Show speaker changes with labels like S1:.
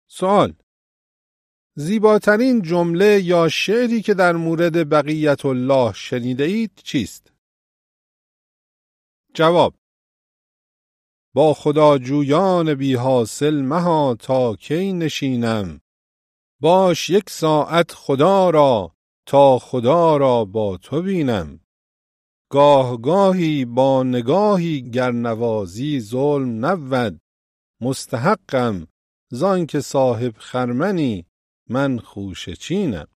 S1: سوال: زیباترین جمله یا شعری که در مورد بقیت الله شنیده اید چیست؟ جواب: با خدا جویان بی حاصل مها تا کی نشینم، باش یک ساعت خدا را تا خدا را با تو بینم. گاه گاهی با نگاهی گر نوازی ظلم نبود، مستحقم زان که صاحب خرمنی من خوشه چینم.